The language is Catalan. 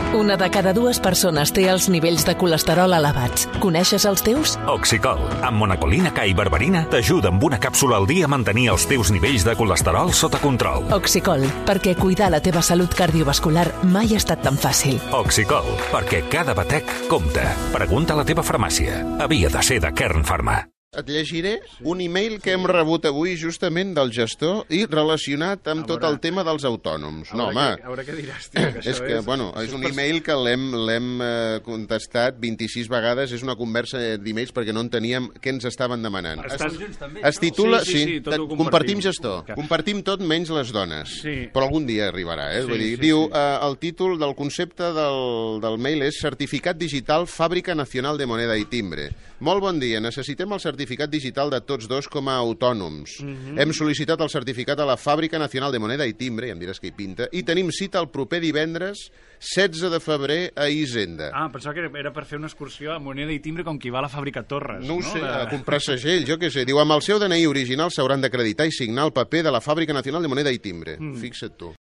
Una de cada dues persones té els nivells de colesterol elevats. Coneixes els teus? Oxicol, amb monacolina K i berberina, t'ajuda amb una càpsula al dia a mantenir els teus nivells de colesterol sota control. Oxicol, perquè cuidar la teva salut cardiovascular mai ha estat tan fàcil. Oxicol, perquè cada batec compta. Pregunta a la teva farmàcia. Havia de ser de Kern Pharma. Et llegiré un e-mail que hem rebut avui justament del gestor i relacionat amb tot el tema dels autònoms. No, home, A veure què diràs, tio, que és que, bueno, és un e-mail que l'hem contestat 26 vegades, és una conversa d'e-mails perquè no enteníem què ens estaven demanant. Es titula, sí, compartim gestor, compartim tot menys les dones, però algun dia arribarà, vull dir, diu, el títol del concepte del mail és Certificat Digital Fàbrica Nacional de Moneda i Timbre. Molt bon dia, necessitem el certificat digital de tots dos com a autònoms. Hem sol·licitat el certificat a la Fàbrica Nacional de Moneda i Timbre, ja em diràs que hi pinta, i tenim cita el proper divendres 16 de febrer a Hisenda. Ah, pensava que era per fer una excursió a Moneda i Timbre com qui va a la fàbrica Torres. No ho sé, a comprar segells, jo què sé. Diu, amb el seu DNI original s'hauran d'acreditar i signar el paper de la Fàbrica Nacional de Moneda i Timbre. Fixa't tu.